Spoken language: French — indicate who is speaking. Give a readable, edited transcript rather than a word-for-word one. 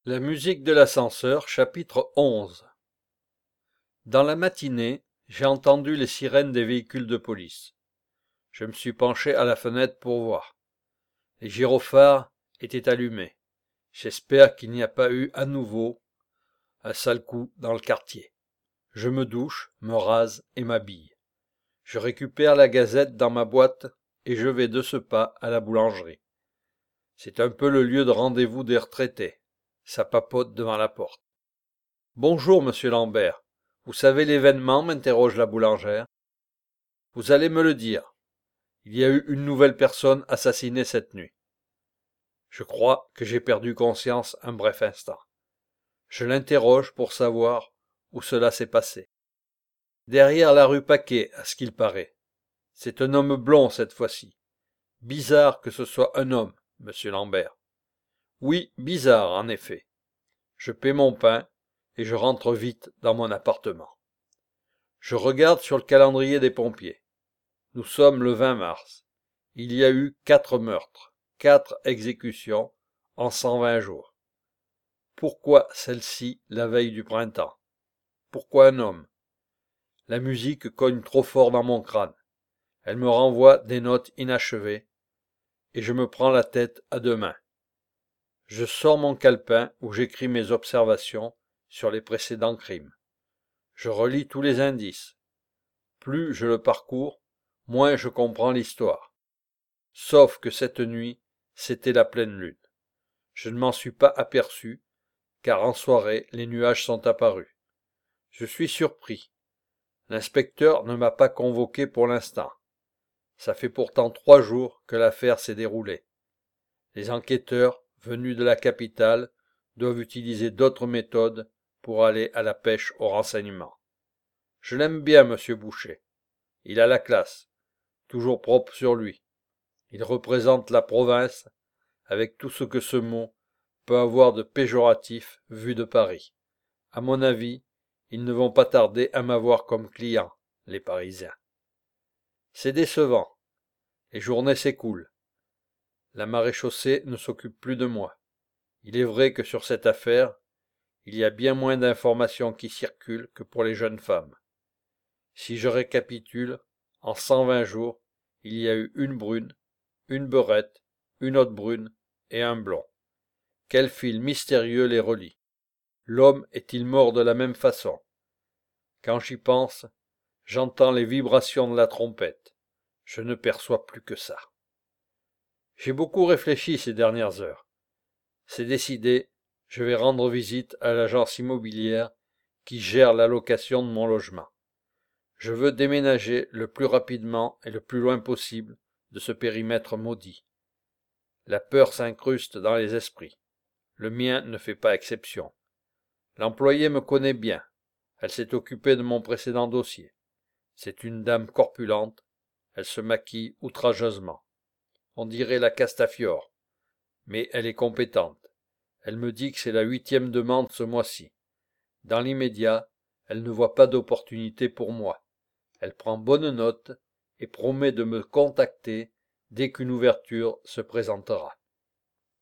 Speaker 1: La musique de l'ascenseur, chapitre 11. Dans la matinée, j'ai entendu les sirènes des véhicules de police. Je me suis penché à la fenêtre pour voir. Les gyrophares étaient allumés. J'espère qu'il n'y a pas eu à nouveau un sale coup dans le quartier. Je me douche, me rase et m'habille. Je récupère la gazette dans ma boîte et je vais de ce pas à la boulangerie. C'est un peu le lieu de rendez-vous des retraités. Ça papote devant la porte. Bonjour, monsieur Lambert. Vous savez l'événement, m'interroge la boulangère. Vous allez me le dire. Il y a eu une nouvelle personne assassinée cette nuit. Je crois que j'ai perdu conscience un bref instant. Je l'interroge pour savoir où cela s'est passé. Derrière la rue Paquet, à ce qu'il paraît. C'est un homme blond cette fois-ci. Bizarre que ce soit un homme, monsieur Lambert. Oui, bizarre, en effet. Je paie mon pain et je rentre vite dans mon appartement. Je regarde sur le calendrier des pompiers. Nous sommes le 20 mars. Il y a eu 4 meurtres, 4 exécutions en 120 jours. Pourquoi celle-ci la veille du printemps? Pourquoi un homme? La musique cogne trop fort dans mon crâne. Elle me renvoie des notes inachevées et je me prends la tête à deux mains. Je sors mon calepin où j'écris mes observations sur les précédents crimes. Je relis tous les indices. Plus je le parcours, moins je comprends l'histoire. Sauf que cette nuit, c'était la pleine lune. Je ne m'en suis pas aperçu, car en soirée, les nuages sont apparus. Je suis surpris. L'inspecteur ne m'a pas convoqué pour l'instant. Ça fait pourtant 3 jours que l'affaire s'est déroulée. Les enquêteurs, venus de la capitale, doivent utiliser d'autres méthodes pour aller à la pêche aux renseignements. Je l'aime bien, monsieur Boucher. Il a la classe, toujours propre sur lui. Il représente la province, avec tout ce que ce mot peut avoir de péjoratif vu de Paris. À mon avis, ils ne vont pas tarder à m'avoir comme client, les Parisiens. C'est décevant. Les journées s'écoulent. La maréchaussée ne s'occupe plus de moi. Il est vrai que sur cette affaire, il y a bien moins d'informations qui circulent que pour les jeunes femmes. Si je récapitule, en 120 jours, il y a eu une brune, une beurette, une autre brune et un blond. Quel fil mystérieux les relie? L'homme est-il mort de la même façon? Quand j'y pense, j'entends les vibrations de la trompette. Je ne perçois plus que ça. J'ai beaucoup réfléchi ces dernières heures. C'est décidé, je vais rendre visite à l'agence immobilière qui gère la location de mon logement. Je veux déménager le plus rapidement et le plus loin possible de ce périmètre maudit. La peur s'incruste dans les esprits. Le mien ne fait pas exception. L'employée me connaît bien. Elle s'est occupée de mon précédent dossier. C'est une dame corpulente. Elle se maquille outrageusement. On dirait la Castafiore. Mais elle est compétente. Elle me dit que c'est la 8e demande ce mois-ci. Dans l'immédiat, elle ne voit pas d'opportunité pour moi. Elle prend bonne note et promet de me contacter dès qu'une ouverture se présentera.